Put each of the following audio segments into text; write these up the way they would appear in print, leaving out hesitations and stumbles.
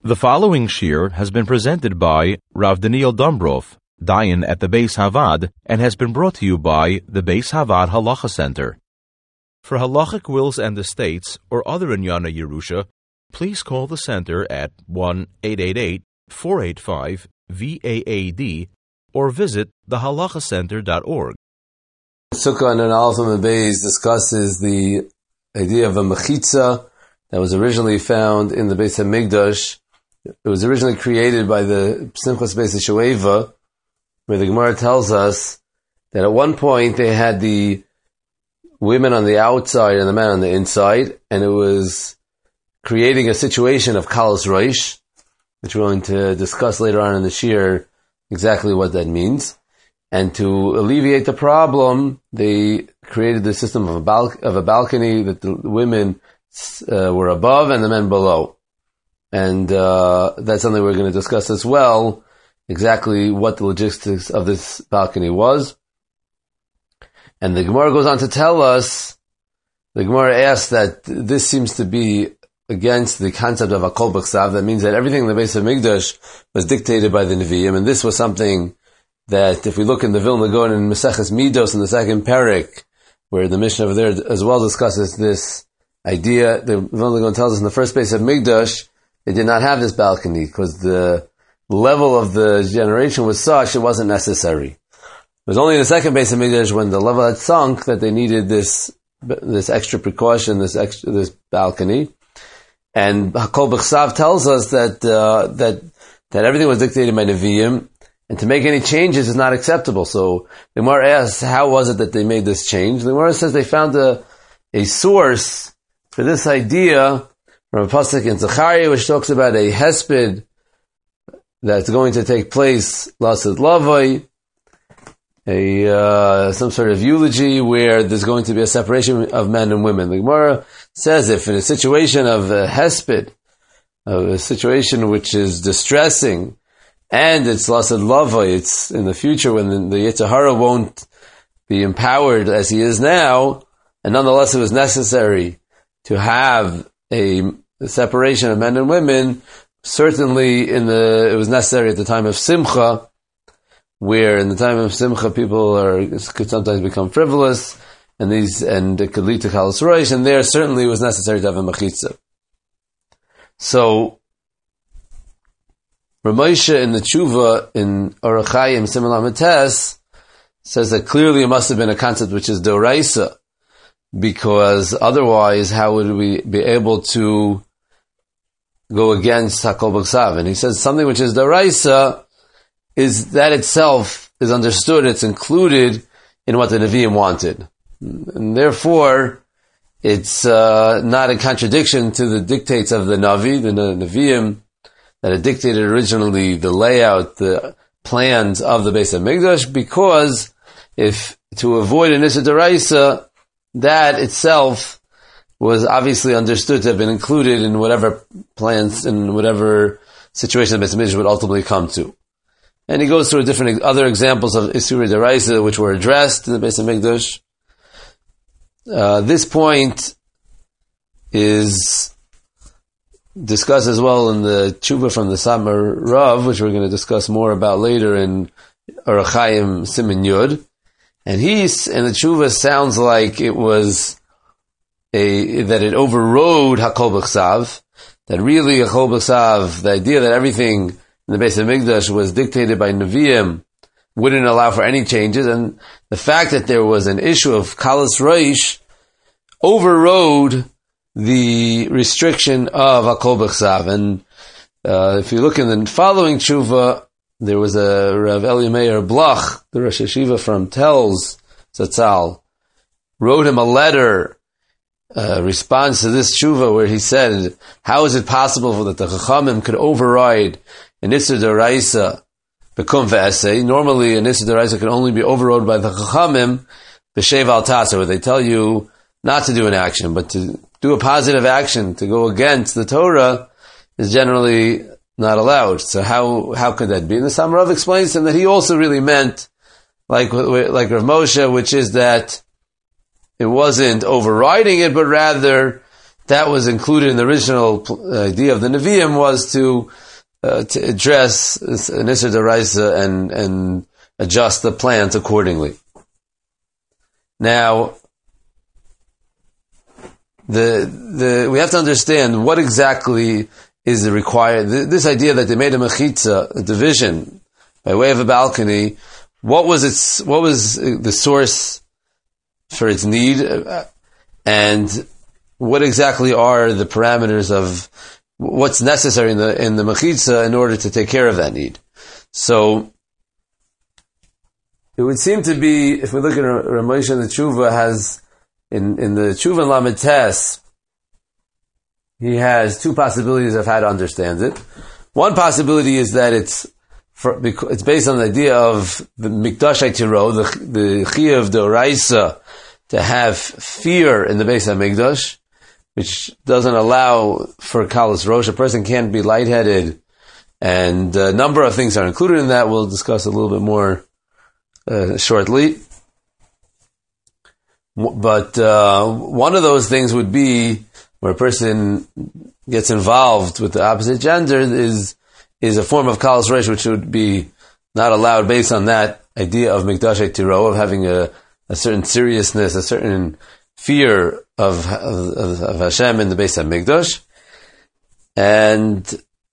The following shir has been presented by Rav Daniel Dombrov, Dayan at the Beis Havad, and has been brought to you by the Beis Havad Halacha Center. For halachic wills and estates or other Inyana Yerusha, please call the center at 1-888-485-VAAD or visit thehalachacenter.org. Sukkah and Aleph and Beis discusses the idea of a mechitza that was originally found in the Beis HaMikdash. It was originally created by the Simchas Beis Shoeva, where the Gemara tells us that at one point they had the women on the outside and the men on the inside, and it was creating a situation of Kalas Roish, which we're going to discuss later on in the Shir exactly what that means. And to alleviate the problem, they created the system of a balcony that the women were above and the men below. And that's something we're going to discuss as well, exactly what the logistics of this balcony was. And the Gemara goes on to tell us, the Gemara asks that this seems to be against the concept of a kol b'chsav. That means that everything in the Beis HaMikdash was dictated by the Nevi'im, and this was something that if we look in the Vilna Gaon in Maseches Midos in the second parak, where the Mishnah over there as well discusses this idea, the Vilna Gaon tells us in the first Beis HaMikdash, they did not have this balcony because the level of the generation was such it wasn't necessary. It was only in the second Beis HaMikdash when the level had sunk that they needed this extra precaution, this balcony. And Hakol B'chsav tells us that everything was dictated by Nevi'im, and to make any changes is not acceptable. So the Gemara asks, how was it that they made this change? The Gemara says they found a source for this idea from a pasuk in Zechariah, which talks about a hesped that's going to take place, Lasad Lavoi, some sort of eulogy where there's going to be a separation of men and women. The Gemara says if in a situation of a hesped, a situation which is distressing, and it's Lasad Lavoi, it's in the future when the Yetzer Hara won't be empowered as he is now, and nonetheless it was necessary to have a separation of men and women. Certainly it was necessary at the time of Simcha, where in the time of Simcha people could sometimes become frivolous, and it could lead to Kalas Roish, and there certainly it was necessary to have a mechitza. So Ramosha in the Tshuva in Orach Chaim Siman Lamed Tes says that clearly it must have been a concept which is Doraisa, because otherwise how would we be able to go against Hakol B'chsav? And he says something which is Doraisa is that itself is understood, it's included in what the Nevi'im wanted. And therefore, it's not in contradiction to the dictates of the Navi, the Nevi'im, that had dictated originally the layout, the plans of the Beis HaMikdash, because if to avoid an Issa Doraisa, that itself was obviously understood to have been included in whatever plans, in whatever situation the Beis HaMikdash would ultimately come to. And he goes through different other examples of Isuri Deraisa which were addressed in the Beis HaMikdash. This point is discussed as well in the Tshuva from the Samar Rav, which we're going to discuss more about later in Orach Chaim Siman Yud. And the Tshuva sounds like it was that it overrode Hakol B'chsav, that really Hakol B'chsav, the idea that everything in the Beis HaMikdash was dictated by Nevi'im, wouldn't allow for any changes, and the fact that there was an issue of Kalas Roish overrode the restriction of Hakol B'chsav. And if you look in the following Tshuva, there was a Rav Eli Meir Blach, the Rosh Hashiva from Telz, Zatzal, wrote him a letter, response to this Tshuva, where he said, how is it possible that the Chachamim could override an Issa D'Oraisa B'kum V'esei? Normally, an Issa D'Oraisa can only be overrode by the Chachamim B'Shev Al Tasa, where they tell you not to do an action, but to do a positive action, to go against the Torah, is generally not allowed. So how could that be? And the Samarav explains to him that he also really meant like Rav Moshe, which is that it wasn't overriding it, but rather that was included in the original idea of the Nevi'im was to address an Isser D'Oraisa and adjust the plans accordingly. Now, we have to understand what exactly is the required. This idea that they made a mechitza, a division, by way of a balcony. What was the source for its need, and what exactly are the parameters of what's necessary in the mechitza in order to take care of that need? So, it would seem to be, if we look at Rav Moshe, the Tshuva has, in the Tshuva Lamed Tes, he has two possibilities of how to understand it. One possibility is that it's based on the idea of the Mikdash Tiro, the Chiyuv D'Oraisa, to have fear in the Beis HaMikdash, which doesn't allow for Kalas Rosh. A person can't be lightheaded, and a number of things are included in that. We'll discuss a little bit more shortly. But one of those things would be where a person gets involved with the opposite gender is a form of Kalas Rosh, which would be not allowed based on that idea of Mikdash Tiro, of having a certain seriousness, a certain fear of Hashem in the Beis HaMikdash. And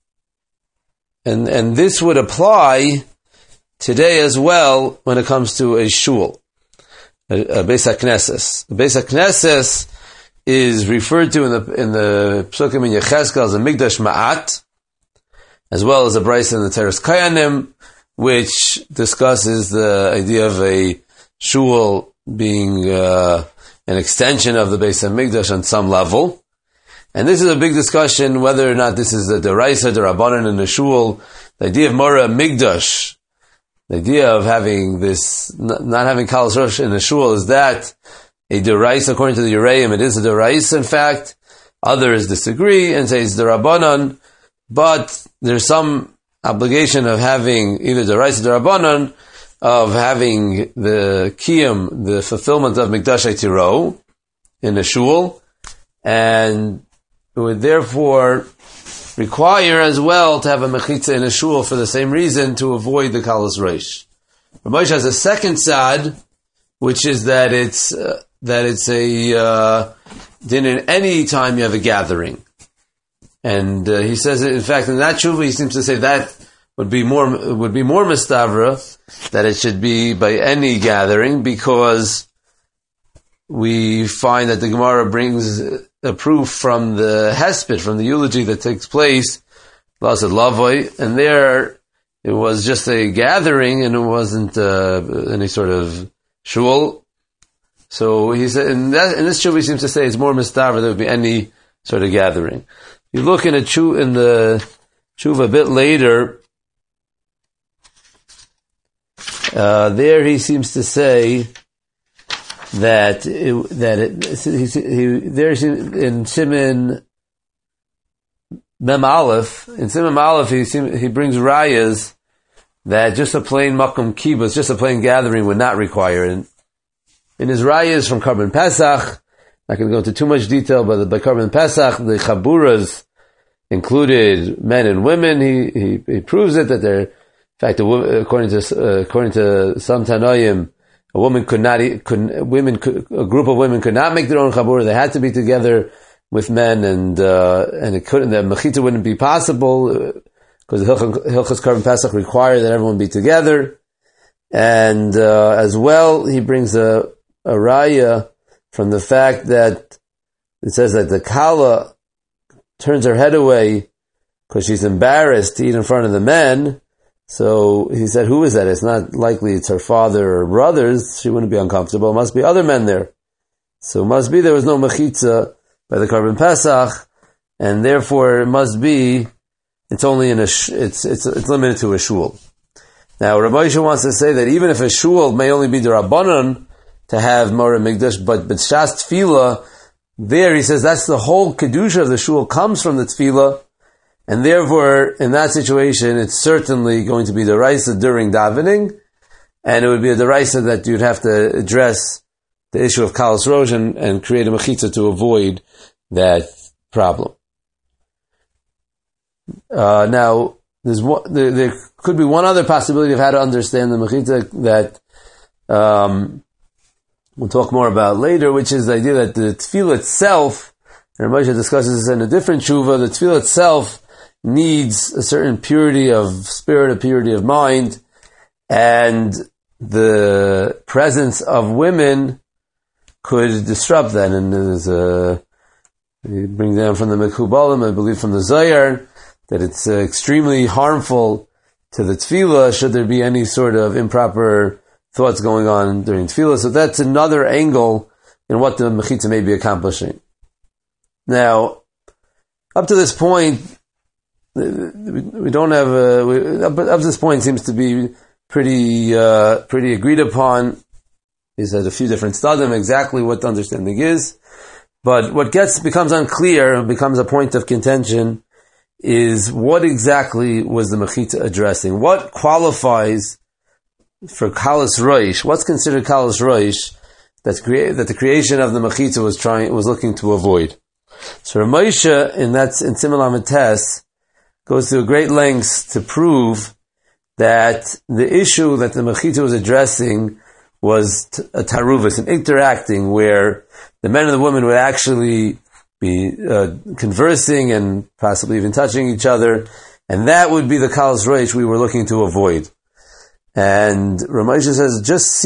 this would apply today as well when it comes to a shul, a Beis HaKnesses. The Beis HaKnesses is referred to in the Psukim in Yechezkel as a Mikdash Ma'at, as well as a Brisa in the Teres Kayanim, which discusses the idea of a shul being an extension of the Beis HaMikdash on some level. And this is a big discussion whether or not this is the D'Oraisa, the Rabbanan in the shul. The idea of Mora Mikdash, the idea of having this, not having Kalas Rosh in the shul, is that a D'Oraisa? According to the Yereim, it is a D'Oraisa, in fact. Others disagree and say it's the Rabbanan, but there's some obligation of having either D'Oraisa or Rabbanan, of having the Kiyum, the fulfillment of Mikdash Tiro in a shul, and it would therefore require as well to have a mechitza in a shul for the same reason, to avoid the Kalas Rosh. Rav Moshe has a second side, which is that it's a din in any time you have a gathering. And he says, in fact, in that tshuva, he seems to say that would be more mistavra, that it should be by any gathering, because we find that the Gemara brings a proof from the Hesped, from the eulogy that takes place, Lasad Lavoi, and there it was just a gathering, and it wasn't any sort of shul. So he said, in this tshuva, he seems to say it's more mistavra, there would be any sort of gathering. You look in the tshuva a bit later, there he seems to say that in Siman Mem Aleph, he brings rayas that just a plain makom kibbutz, just a plain gathering, would not require. And in his rayas from Karban Pesach, not going to go into too much detail, but by Karban Pesach, the chaburas included men and women. He proves it that they're, in fact, according to some Tanoim, a group of women could not make their own chabura. They had to be together with men, and it couldn't. The mechita wouldn't be possible because the Hilchos Karban Pesach required that everyone be together. And as well, he brings a raya from the fact that it says that the kala turns her head away because she's embarrassed to eat in front of the men. So he said, who is that? It's not likely it's her father or brothers. She wouldn't be uncomfortable. It must be other men there. So it must be there was no mechitza by the Karban Pesach, and therefore it must be it's only in it's limited to a shul. Now Rav Moshe wants to say that even if a shul may only be the Rabbanan to have Mora Mikdash, but Shas Tefillah, there he says that's the whole kedusha of the shul comes from the Tefillah. And therefore, in that situation, it's certainly going to be the Raisa during davening, and it would be a Raisa that you'd have to address the issue of Kalas Rosh and create a mechitza to avoid that problem. Now, there could be one other possibility of how to understand the mechitza that we'll talk more about later, which is the idea that the tefillah itself, and Moshe discusses this in a different tshuva, the tefillah itself needs a certain purity of spirit, a purity of mind, and the presence of women could disrupt that. And there's you bring down from the Mekubalim, I believe from the Zohar, that it's extremely harmful to the tefillah should there be any sort of improper thoughts going on during tefillah. So that's another angle in what the mechitza may be accomplishing. Now, up to this point, we don't have up to this point seems to be pretty agreed upon. He said a few different stadim exactly what the understanding is, but what becomes unclear and becomes a point of contention is what exactly was the mechitza addressing? What qualifies for kalas roish? What's considered kalas roish that the creation of the mechitza was looking to avoid? So Ramosha in Simon Lamed Tes goes to great lengths to prove that the issue that the mechitza was addressing was a taruvus, an interacting, where the men and the women would actually be conversing and possibly even touching each other, and that would be the kalas roish we were looking to avoid. And Ramosha says just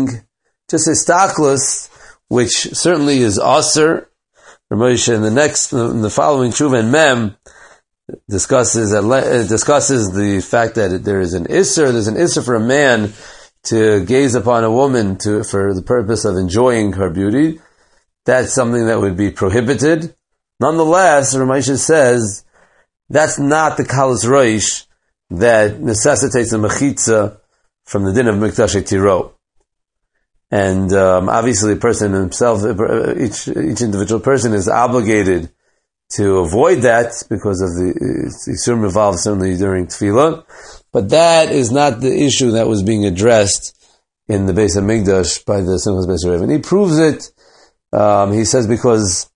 histaklos, which certainly is aser. Ramosha in the following tshuva and mem discusses the fact that there's an isser for a man to gaze upon a woman for the purpose of enjoying her beauty. That's something that would be prohibited. Nonetheless, Ramosha says that's not the kalas roish that necessitates a mechitza from the din of mikdash tiro. And obviously, the person himself, each individual person is obligated to avoid that because of the isurim involved certainly during tefillah. But that is not the issue that was being addressed in the Beis HaMikdash by the Simchas Beis HaRev. And he proves it. He says because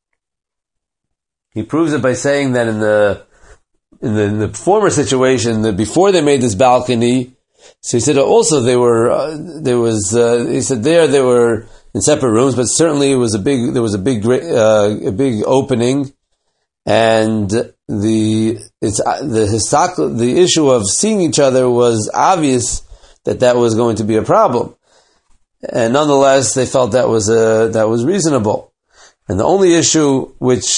he proves it by saying that in the former situation, that before they made this balcony, so he said also they were in separate rooms, but certainly there was a big opening, and the issue of seeing each other was obvious that was going to be a problem. And nonetheless, they felt that was reasonable. And the only issue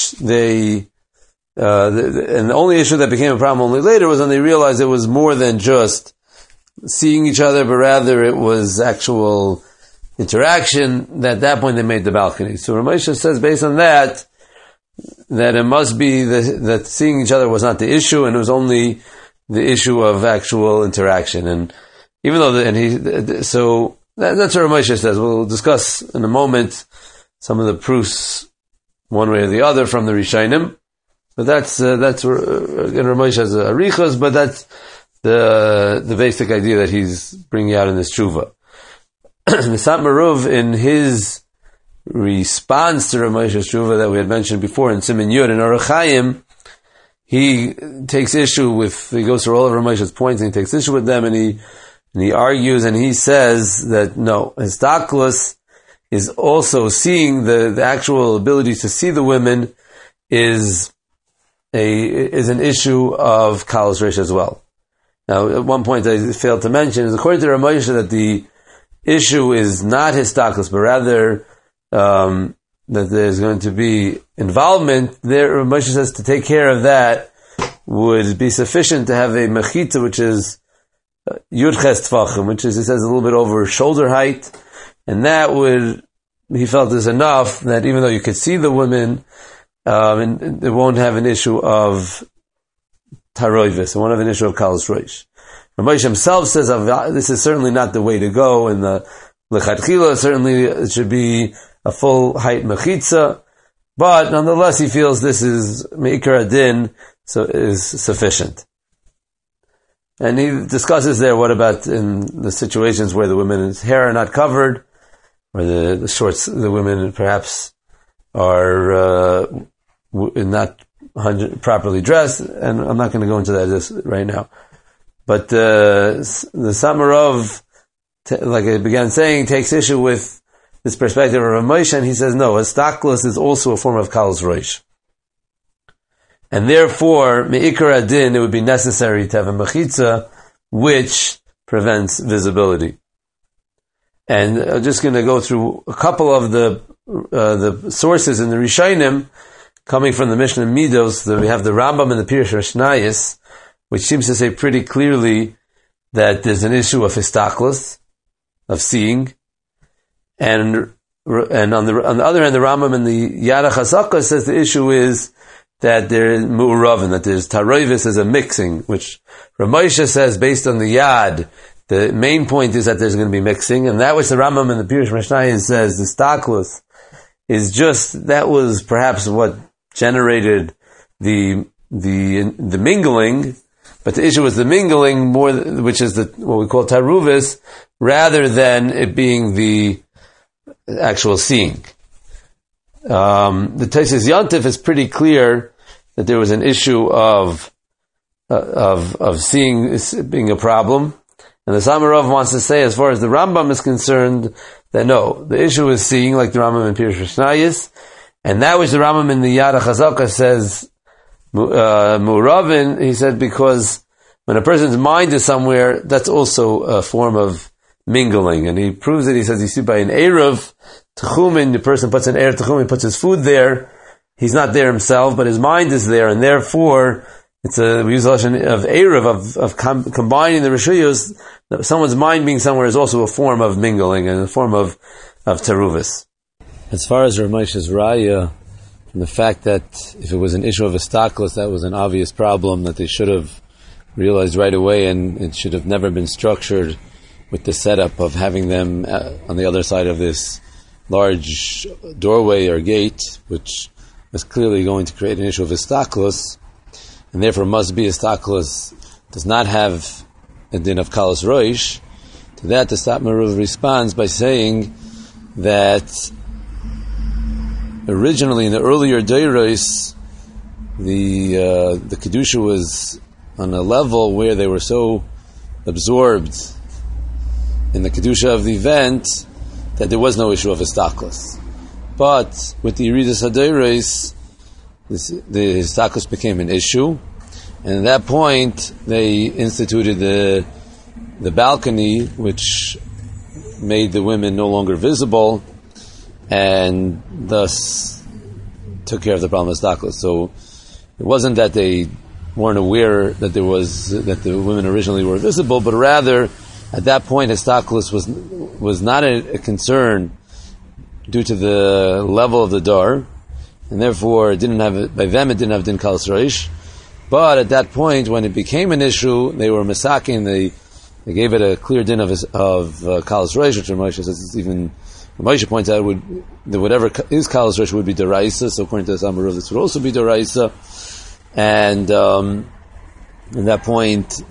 that became a problem only later was when they realized it was more than just seeing each other, but rather it was actual interaction. At that point, they made the balcony. So Ramosha says, based on that it must be that seeing each other was not the issue, and it was only the issue of actual interaction. And even though, that's what Ramosha says. We'll discuss in a moment some of the proofs, one way or the other, from the Rishonim. But again, Ramosha has a arichos, but that's the basic idea that he's bringing out in this tshuva. Misat Maruv, in his response to Ramosha's tshuva that we had mentioned before in Siman Yud and Orach Chaim, he takes issue with, he goes through all of Ramosha's points and he takes issue with them, and he argues and he says that no, histaklos is also seeing the actual ability to see the women is an issue of kalas roish as well. Now, at one point I failed to mention is according to Ramosha that the issue is not histaklos, but rather that there's going to be involvement. There, Ramosha says to take care of that would be sufficient to have a mechitza, which is yudches tfachim, which is, he says, a little bit over shoulder height, and that he felt is enough that even though you could see the women, and it won't have an issue of taroivis, it won't have an issue of kalas roish. Ramosha himself says this is certainly not the way to go. In the lechatchila, certainly it should be a full height mechitza, but nonetheless he feels this is meikar adin, so is sufficient. And he discusses there what about in the situations where the women's hair are not covered, or the women perhaps are not properly dressed, and I'm not going to go into that right now. But the Samarov, like I began saying, takes issue with this perspective of Rav Moshe, and he says, no, a staklos is also a form of kalos roish. And therefore, me'ikar adin, it would be necessary to have a mechitza, which prevents visibility. And I'm just going to go through a couple of the sources in the Rishonim, coming from the Mishnah Midos. We have the Rambam and the Pirush Rashnayis, which seems to say pretty clearly that there's an issue of histaklos, of seeing. And on the other hand, the Rambam and the Yad HaChazaka says the issue is that there is mu'uravin, that there's taroivis as a mixing, which Rav Moshe says based on the Yad, the main point is that there's going to be mixing, and that which the Rambam and the Pirush Rashnayis says, the staklos, is just, that was perhaps what generated the mingling, but the issue was the mingling more, which is what we call taruvis, rather than it being the actual seeing. The Tosfos Yontif is pretty clear that there was an issue of seeing being a problem, and the Samarov wants to say, as far as the Rambam is concerned, that no, the issue is seeing, like the Rambam in Pirush Rashnayis, and that which the Rambam in the Yad HaChazaka says, Mu'uravin, he said, because when a person's mind is somewhere, that's also a form of mingling, and he proves it. He says, you see, by an Erev Techumin, the person puts an Erev Techumin, puts his food there, he's not there himself, but his mind is there, and therefore, we use the lesson of Erev, of combining the Rishuyos. Someone's mind being somewhere is also a form of mingling, and a form of teruvis. As far as Rav Moshe's Raya, and the fact that if it was an issue of histaklos, that was an obvious problem that they should have realized right away, and it should have never been structured with the setup of having them on the other side of this large doorway or gate, which was clearly going to create an issue of histaklos, and therefore must be histaklos, does not have a din of kalos roish. To that, the Satmar responds by saying that originally in the earlier deiros, the kedusha was on a level where they were so absorbed in the kedusha of the event that there was no issue of histaklos. But with the Yeridas HaDeiros, the histaklos became an issue, and at that point they instituted the balcony, which made the women no longer visible, and thus took care of the problem of histaklos. So it wasn't that they weren't aware that that the women originally were visible, but rather at that point histaklos was not a concern due to the level of the door, and therefore it didn't have din kalos roish. But at that point, when it became an issue, they were misaking. They gave it a clear din of kalos roish, which Moshe says it's even. Moshe points out that whatever is kalos roish would be deraisa. So according to the Samarov, this would also be deraisa. And at that point,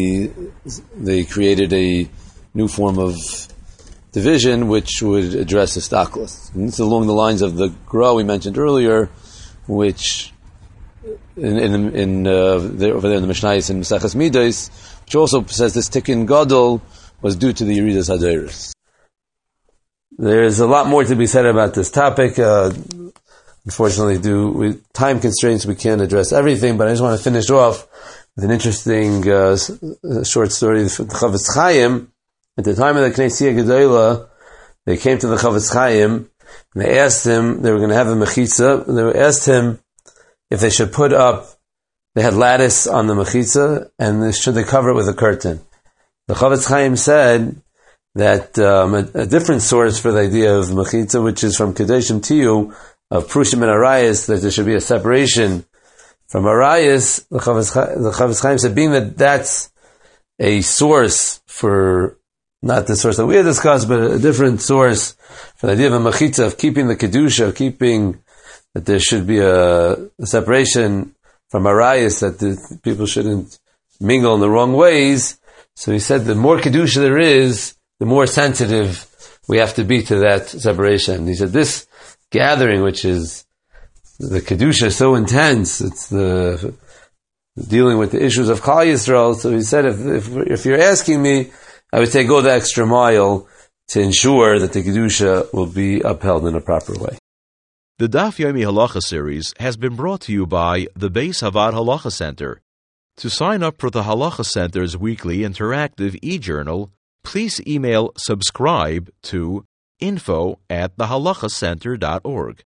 they created a new form of division which would address histaklos. And it's along the lines of the Gra we mentioned earlier, which over there in the Mishnayos in Maseches Midos, which also says this tikkun gadol was due to the Yeridas HaDeiros. There's a lot more to be said about this topic. Unfortunately, with time constraints, we can't address everything, but I just want to finish off with an interesting short story from the Chavetz Chaim. At the time of the Knessia Gedola, they came to the Chavetz Chaim, and they asked him, they were going to have a mechitza, they asked him if they should put up, they had lattice on the mechitza, and should they cover it with a curtain. The Chavetz Chaim said that a different source for the idea of mechitza, which is from Kedeshim Tiyu, of Prushim and Arayas, that there should be a separation from Arayas. The Chavetz Chaim said, being that that's a source for, not the source that we had discussed, but a different source for the idea of a mechitza, of keeping the kedusha, keeping that there should be a separation from Arayas, that the people shouldn't mingle in the wrong ways. So he said the more kedusha there is, the more sensitive we have to be to that separation. He said this gathering, which is the Kedusha is so intense. It's the dealing with the issues of Klal Yisrael. So he said, if you're asking me, I would say go the extra mile to ensure that the Kedusha will be upheld in a proper way. The Daf Yomi Halacha series has been brought to you by the Beis Havad Halacha Center. To sign up for the Halacha Center's weekly interactive e-journal, please email subscribe to info@thehalachacenter.org.